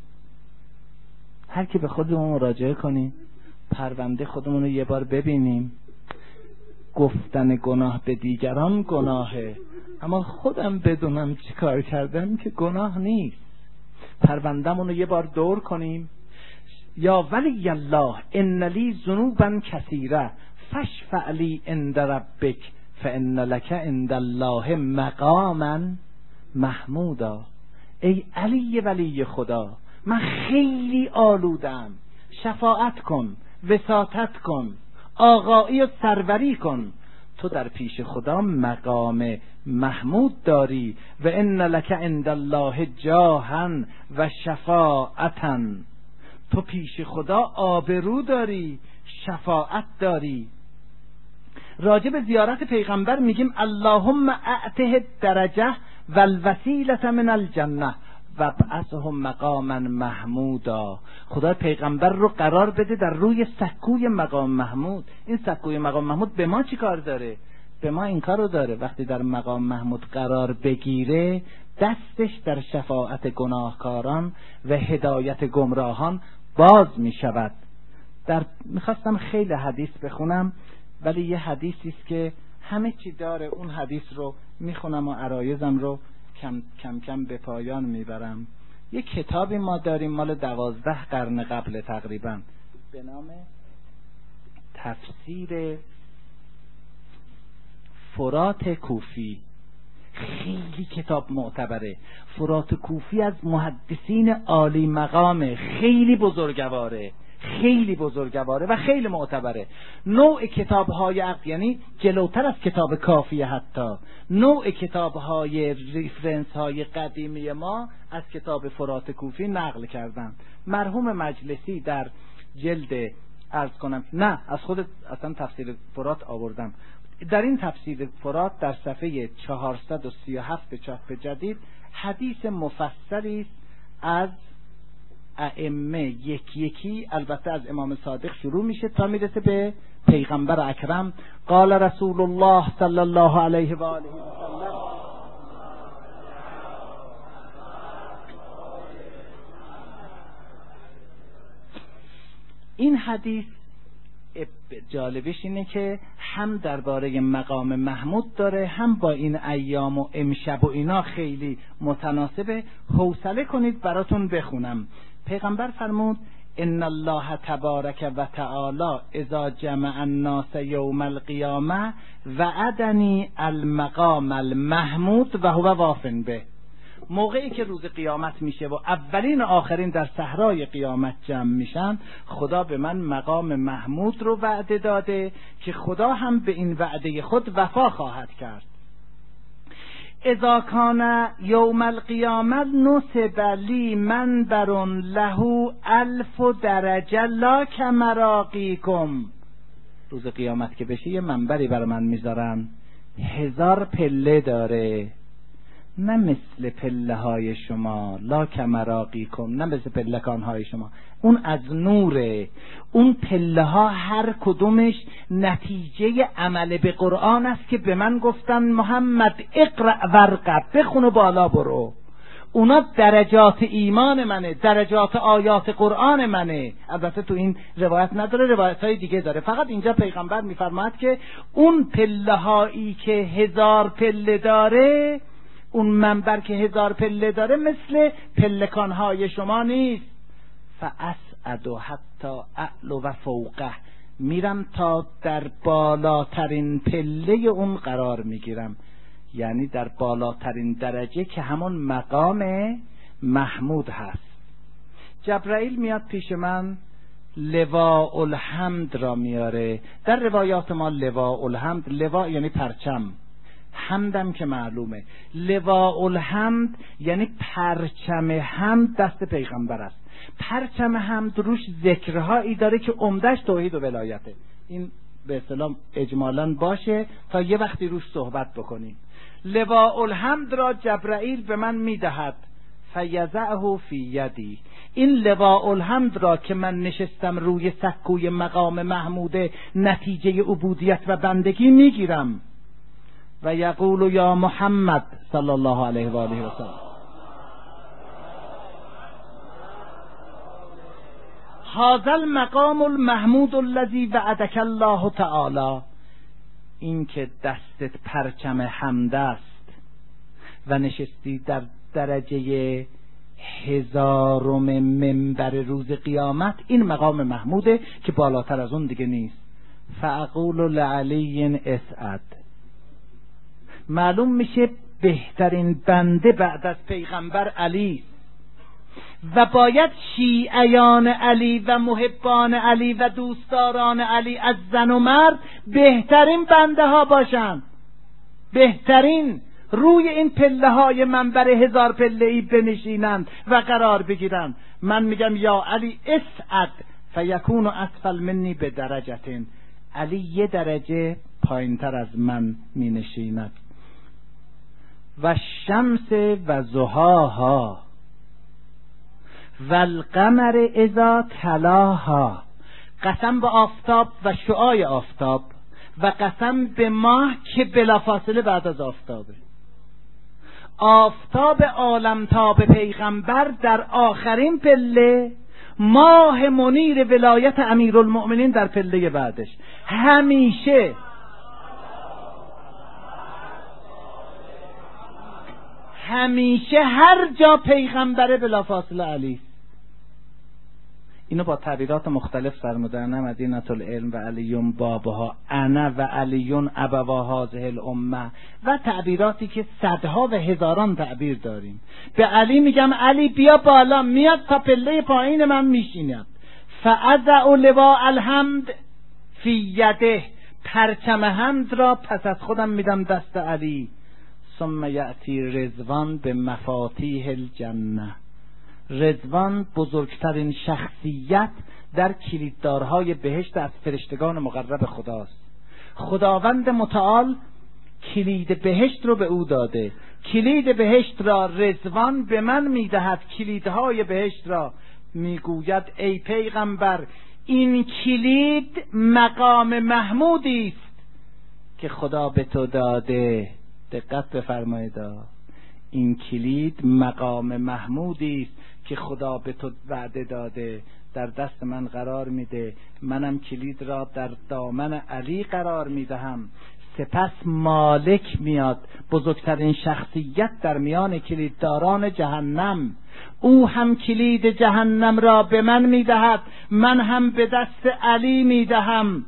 هر کی به خودمون مراجعه کنیم، پرونده خودمون رو یه بار ببینیم. گفتن گناه به دیگران گناهه، اما خودم بدونم چی کار کردم که گناه نیست. پروندمون رو یه بار دور کنیم. یا ولی الله ان لی ذنوبا کثیره فاشفع لی عند ربک فان لک عند الله مقاما محمودا. ای علی ولی خدا، من خیلی آلودم، شفاعت کن، وساطت کن، آقایی و سروری کن. تو در پیش خدا مقام محمود داری و ان لک عند الله جاها و شفاعتا. تو پیش خدا آبرو داری، شفاعت داری. راجع به زیارت پیغمبر میگیم اللهم اعطه الدرجه و الوسیله من الجنه و بعثه مقاما محمودا. خدا پیغمبر رو قرار بده در روی سکوی مقام محمود. این سکوی مقام محمود به ما چی کار داره؟ به ما این کار رو داره وقتی در مقام محمود قرار بگیره دستش در شفاعت گناهکاران و هدایت گمراهان باز می شود. میخواستم خیلی حدیث بخونم ولی یه حدیثی است که همه چی داره. اون حدیث رو میخونم و عرایزم رو کم کم به پایان میبرم. یه کتابی ما داریم مال 12 قرن قبل تقریبا به نام تفسیر فرات کوفی. خیلی کتاب معتبره. فرات کوفی از محدثین عالی مقامه، خیلی بزرگواره، خیلی بزرگواره و خیلی معتبره. نوع کتاب‌های عقد، یعنی جلوتر از کتاب کافیه، حتی نوع کتاب‌های ریفرنس‌های قدیمی ما از کتاب فرات کوفی نقل کردن. مرحوم مجلسی در جلد نه از خود اصلا تفسیر فرات آوردم، در این تفسیر فرات در صفحه 437 چاپ جدید حدیث مفصلی است از ائمه یکی یکی، البته از امام صادق شروع میشه تا میرسه به پیغمبر اکرم. قال رسول الله صلی الله علیه و آله و سلم. این حدیث جالبش اینه که هم درباره مقام محمود داره، هم با این ایام و امشب و اینا خیلی متناسبه. حوصله کنید براتون بخونم. پیغمبر فرمود ان الله تبارک و تعالی اذا جمع الناس یوم القیامه وعدنی المقام المحمود و هو وافن به. موقعی که روز قیامت میشه و اولین و آخرین در صحرای قیامت جمع میشن، خدا به من مقام محمود رو وعده داده که خدا هم به این وعده خود وفا خواهد کرد. اذا کان یوم القیامه نصب لی منبر له 1000 درجه لا کمراقیکم. روز قیامت که بشه یه منبری بر من میذارن 1000 پله داره، نه مثل پله های شما، لا کمراقیکم، نه مثل پلکان های شما، اون از نوره. اون پله ها هر کدومش نتیجه عمل به قرآن است که به من گفتن محمد اقرأ ورقه، بخون و بالا برو. اونا درجات ایمان منه، درجات آیات قرآن منه. البته تو این روایت نداره، روایت های دیگه داره. فقط اینجا پیغمبر میفرماید که اون پله هایی که 1000 پله داره، اون منبر که 1000 پله داره مثل پلکانهای شما نیست. فاسعد حتی اعلو و فوقه، میرم تا در بالاترین پله اون قرار میگیرم، یعنی در بالاترین درجه که همون مقام محمود هست. جبرائیل میاد پیش من، لواء الحمد را میاره. در روایات ما لواء الحمد، لواء یعنی پرچم، حمدم که معلومه. لواء الحمد یعنی پرچم حمد دست پیغمبر است. پرچم حمد روش ذکرهایی داره که عمدش توحید و ولایته. این به اصطلاح اجمالاً باشه تا یه وقتی روش صحبت بکنیم. لواء الحمد را جبرائیل به من میدهد، فیضعه فی یدی. این لواء الحمد را که من نشستم روی سکوی مقام محمود نتیجه عبودیت و بندگی میگیرم. و یقول یا محمد صلی الله علیه و آله و سلم، هذا المقام المحمود الذی وعدک الله تعالی. این که دستت پرچم حمد است و نشستی در درجه 1000م منبر روز قیامت، این مقام محموده که بالاتر از اون دیگه نیست. فاقول لعلی اسعد. معلوم میشه بهترین بنده بعد از پیغمبر علی و باید شیعیان علی و محبان علی و دوستداران علی از زن و مرد بهترین بنده ها باشند، بهترین، روی این پله های منبر 1000 پله ای بنشینند و قرار بگیرند. من میگم یا علی اسعد فیکون اسفل منی به درجتین. علی یه درجه پایین تر از من می نشیند. و شمس و ضحاها و القمر اذا تلاها. قسم به آفتاب و شعاع آفتاب و قسم به ماه که بلافاصله بعد از آفتابه. آفتاب عالمتاب پیغمبر در آخرین پله، ماه منیر ولایت امیرالمؤمنین در پله بعدش. همیشه هر جا پیغمبره بلافاصله علی. اینو با تعبیرات مختلف فرمودن. مدینة العلم و علیون بابها، انا و علیون ابوا هذه الامه، و تعبیراتی که صدها و هزاران تعبیر داریم. به علی میگم علی بیا بالا، میاد تا پله پایین من میشیند. فاضع لواء الحمد فی یده، پرچم حمد را پس از خودم میدم دست علی. ثم یأتی رضوان به مفاتیح الجنه، رضوان بزرگترین شخصیت در کلیددارهای بهشت از فرشتگان مقرب خداست. خداوند متعال کلید بهشت رو به او داده، کلید بهشت را رضوان به من میدهد، کلیدهای بهشت را میگوید ای پیغمبر این کلید مقام محمودی است که خدا به تو داده. دقت بفرمایید، این کلید مقام محمودی است که خدا به تو وعده داده، در دست من قرار میده، منم کلید را در دامن علی قرار میدهم. سپس مالک میاد، بزرگترین شخصیت در میان کلیدداران جهنم، او هم کلید جهنم را به من میدهد، من هم به دست علی میدهم.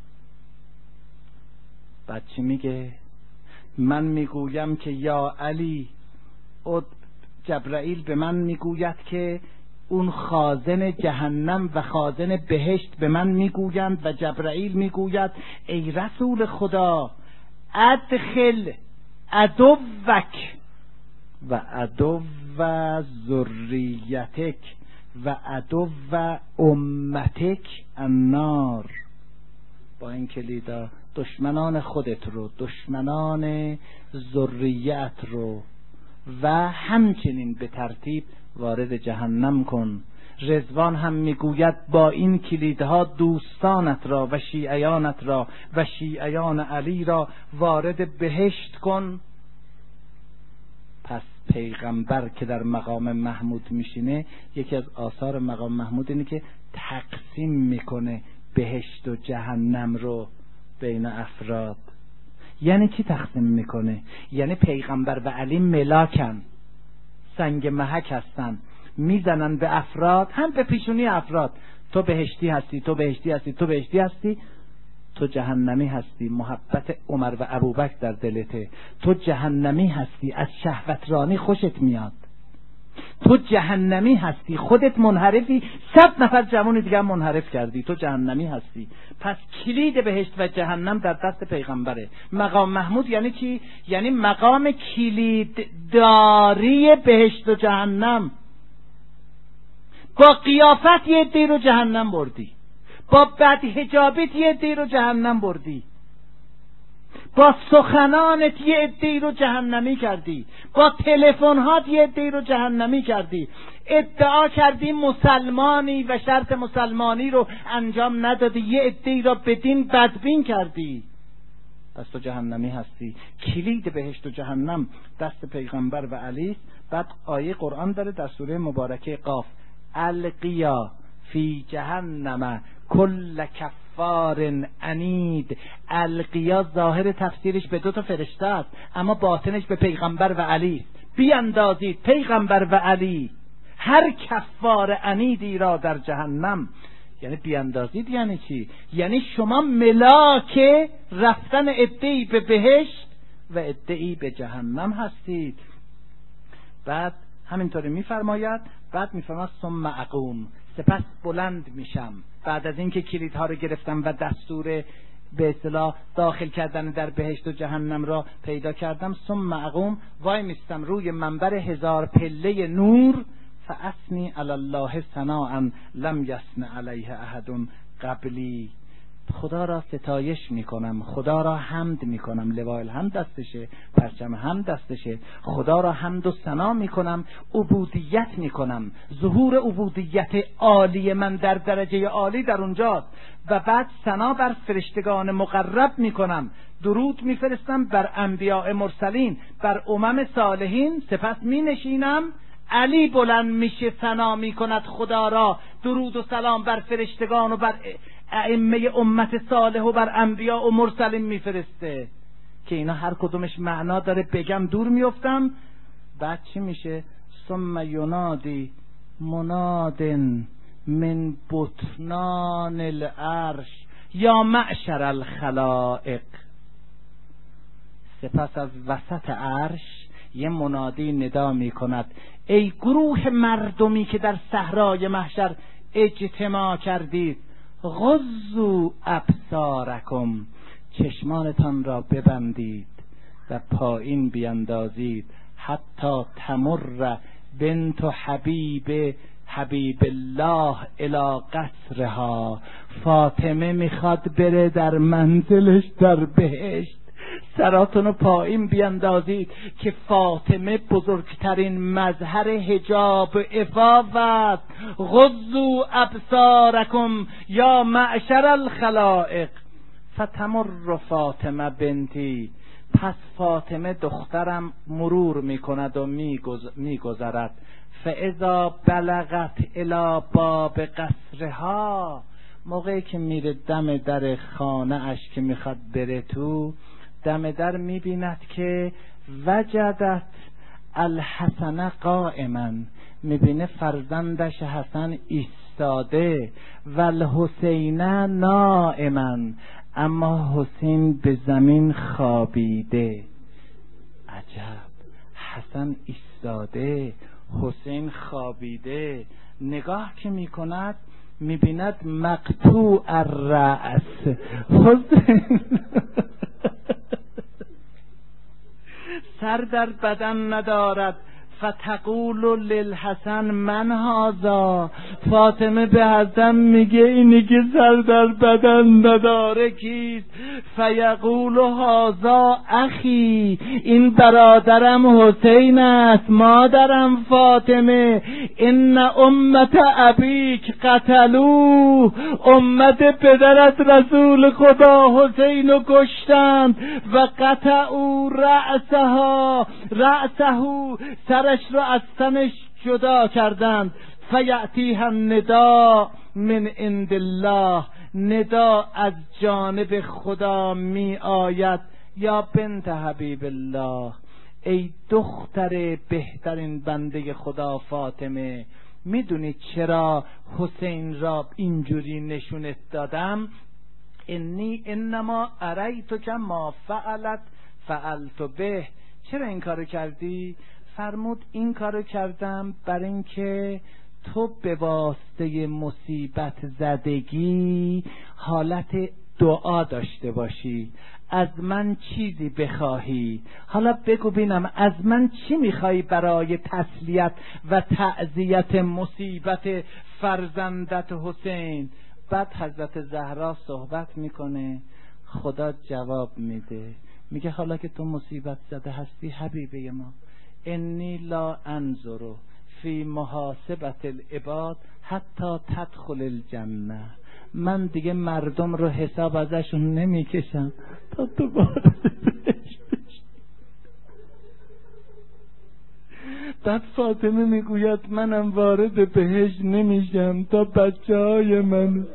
بعد چی میگه؟ من میگویم که یا علی، جبرائیل به من میگوید که اون خازن جهنم و خازن بهشت به من میگویند و جبرائیل میگوید ای رسول خدا ادخل عدوک و عدو ذریتک و عدو امتک النار. با این کلیدا دشمنان خودت رو، دشمنان ذریت رو و همچنین به ترتیب وارد جهنم کن. رضوان هم میگوید با این کلیدها دوستانت را و شیعیانت را و شیعیان علی را وارد بهشت کن. پس پیغمبر که در مقام محمود میشینه، یکی از آثار مقام محمود اینه که تقسیم میکنه بهشت و جهنم رو بین افراد. یعنی چی تقسیم میکنه؟ یعنی پیغمبر و علی ملاکن، سنگ محک هستن، میزنن به افراد، هم به پیشونی افراد، تو بهشتی هستی، تو بهشتی هستی، تو بهشتی هستی، تو جهنمی هستی، محبت عمر و ابوبکر در دلته، تو جهنمی هستی، از شهوترانی خوشت میاد، تو جهنمی هستی، خودت منحرفی، 100 نفر جوان دیگه منحرف کردی، تو جهنمی هستی. پس کلید بهشت و جهنم در دست پیغمبره. مقام محمود یعنی چی؟ یعنی مقام کلیدداری بهشت و جهنم. با قیافت یه عده رو جهنم بردی، با بدحجابیت یه عده رو جهنم بردی، با سخنانت یه عده رو جهنمی کردی، با تلفن‌هات یه عده رو جهنمی کردی، ادعا کردی مسلمانی و شرط مسلمانی رو انجام ندادی، یه عده را به دین بدبین کردی، پس تو جهنمی هستی. کلید بهشت و جهنم دست پیغمبر و علی. بعد آیه قرآن داره در سوره مبارکه قاف، القیا فی جهنم کل کفار عنید. القیا ظاهر تفسیرش به 2 فرشته است، اما باطنش به پیغمبر و علی. بیاندازید پیغمبر و علی هر کفار عنیدی را در جهنم. یعنی بیاندازید یعنی چی؟ یعنی شما ملاک رفتن عده‌ای به بهشت و عده‌ای به جهنم هستید. بعد همینطوری میفرماید، بعد میفرماید ثم اقوم، سپس بلند میشم بعد از اینکه کلیدها رو گرفتم و دستور به اصطلاح داخل کردن در بهشت و جهنم را پیدا کردم. ثم اقوم، وای میستم روی منبر 1000 پله نور، فاثنی علی الله ثناء لم یثن علیه احد قبلی. خدا را ستایش میکنم، خدا را حمد میکنم، لواء الحمد دستشه، پرچم حمد دستشه، خدا را حمد و ثنا میکنم، عبودیت میکنم، ظهور عبودیت عالی من در درجه عالی در اونجاست. و بعد ثنا بر فرشتگان مقرب میکنم، درود میفرستم بر انبیاء مرسلین، بر امم صالحین، سپس مینشینم. علی بلند میشه ثنا میکند خدا را، درود و سلام بر فرشتگان و بر ائمه امت صالح و بر انبیاء و مرسلین میفرسته که اینا هر کدومش معنا داره، بگم دور میفتم. بعد چی میشه؟ ثم ینادی مناد من بطنان العرش یا معشر الخلائق. سپس از وسط عرش یه منادی ندا میکند، ای گروه مردمی که در صحرای محشر اجتماع کردید. غضوا ابصارکم، چشمانتان را ببندید و پایین بیندازید. حتی تمر بنت حبیب الله الی قصرها، فاطمه میخواد بره در منزلش در بهشت، سراتونو پایین بیندازید که فاطمه بزرگترین مظهر حجاب و عفاف است. غضوا ابصارکم یا معشر الخلائق. فتمر فاطمه بنتی، پس فاطمه دخترم مرور میکند و میگذرد. فاذا بلغت الی باب قصرها، موقعی که میره دم در خانه اش که میخواد بره تو، دم در میبیند که وجدت الحسن قائما، میبینه فرزندش حسن ایستاده، و الحسین نائما، اما حسین به زمین خوابیده. عجب، حسن ایستاده، حسین خوابیده. نگاه که میکند میبیند مقطوع الرأس، حسین سر در بدن ندارد. فتقول للحسن من هذا، فاطمه به حسن میگه اینی که سر در بدن نداره کیست؟ فیقول هذا اخی، این برادرم حسین است، مادرم فاطمه. ان امت ابیک قتلوه، امت پدرت رسول خدا حسین رو کشتند. و قطعوا رأسه، سرش رو از تنش جدا کردند. فیأتیها النداء من عند الله، ندا از جانب خدا می آید. یا بنت حبیب الله، ای دختر بهترین بنده خدا فاطمه، میدونی چرا حسین را اینجوری نشونت دادم؟ انما اریتک ما فعلت به. چرا این کارو کردی؟ فرمود این کارو کردم برای اینکه تو به واسطه مصیبت زدگی حالت دعا داشته باشی، از من چیزی بخواهی. حالا بگو بینم از من چی میخوایی برای تسلیت و تعزیت مصیبت فرزندت حسین؟ بعد حضرت زهرا صحبت میکنه، خدا جواب میده، میگه حالا که تو مصیبت زده هستی حبیبه ما، انی لا انظر فی محاسبت العباد حتی تدخل الجنه، من دیگه مردم رو حساب ازشون نمیکشم تا تو وارد بهشت بشی. بعد فاطمه میگوید منم وارد بهشت نمیشم تا بچه های من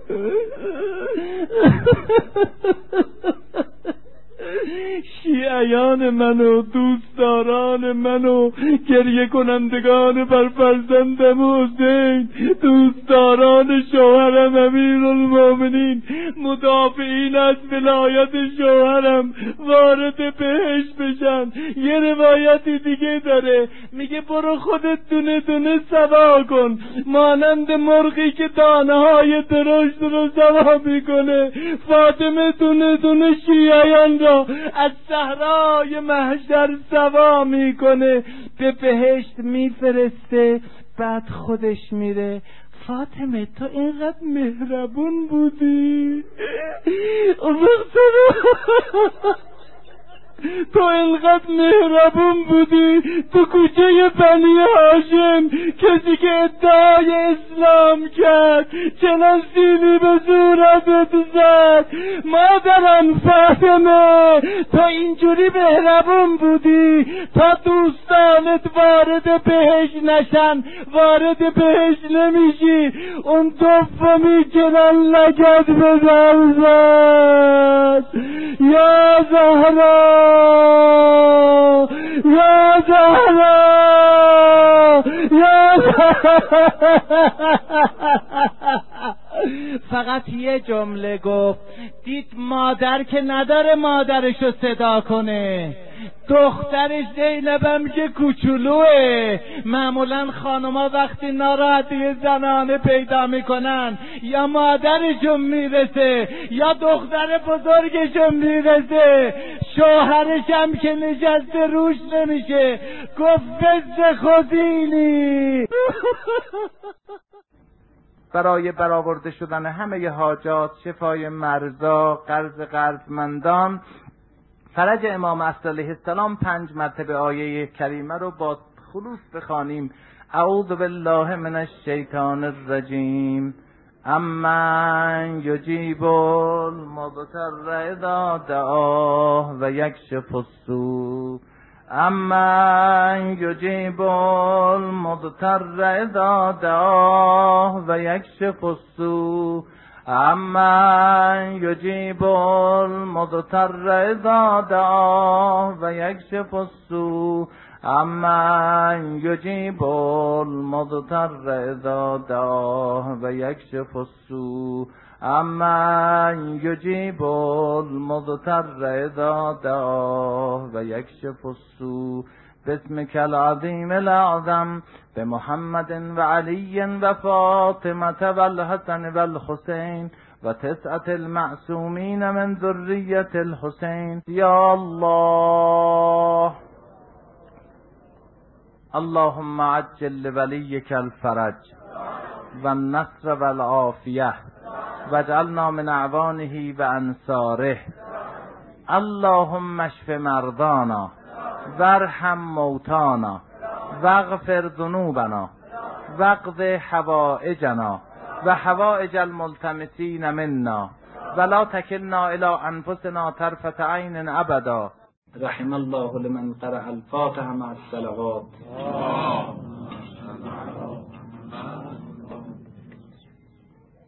شیعیان من و دوستداران من و گریه کنندگان بر فرزندم حسین، دوستداران شوهرم امیرالمومنین، مدافعین از ولایت شوهرم وارد بهشت بشن. یه روایتی دیگه داره میگه برو خودت دونه دونه سوا کن، مانند مرغی که دانه های درشت رو سوا میکنه. فاطمه دونه دونه شیعیان را از صحرای محشر سوا میکنه، به بهشت میفرسته. بعد خودش میره. فاطمه تو اینقدر مهربون بودی، تو اینقدر مهربون بودی، تو کوچه بنی هاشم کسی که ادعای اسلام کرد چنان سیلی به صورتت زد. مادرم فاطمه تو اینجوری مهربون بودی تا دوستانت وارد بهشت نشن، وارد بهشت نمیشی، اون دومی کنن لگد بزرزد. یا زهرا، یا زهرا، یا زهرا. فقط یه جمله گفت، دید مادر که نداره مادرشو صدا کنه، دخترش زینبم که کوچولوه. معمولا خانوما وقتی ناراحتی زنانه پیدا میکنن یا مادرشون میرسه یا دختر بزرگشون میرسه، شوهرش هم که نشسته روش نمیشه، گفت فز خودینی. برای برآورده شدن همه حاجات، شفای مرضا، قرض قرضمندان، فرج امام عصر علیه السلام 5 مرتبه آیه کریمه رو با خلوص بخوانیم. اعوذ بالله من الشیطان الرجیم. امن یجیب المضطر اذا دعاه و یکشف السوء. امن یجیب المضطر اذا دعاه و یکشف السوء. امن یجیب المضطر اذا دعاه و یکشف السوء. امن یجیب المضطر اذا دعاه و یکشف السوء. امن یجیب المضطر اذا دعاه و یکشف السوء. باسمك العظیم الاعظم بمحمد و علی و فاطمة و الحسن و الحسین و 9 المعصومین من ذریة الحسین. یا الله اللهم عجل لولیک الفرج و النصر و العافیه واجعلنا من اعوانه و انصاره. اللهم اشف مرضانا وارحم موتانا واغفر ذنوبنا واقض حوائجنا و حوائج الملتمسین منا ولا تکلنا الی انفسنا طرفة عین ابدا. رحم الله لمن قرأ الفاتحة مع الصلوات.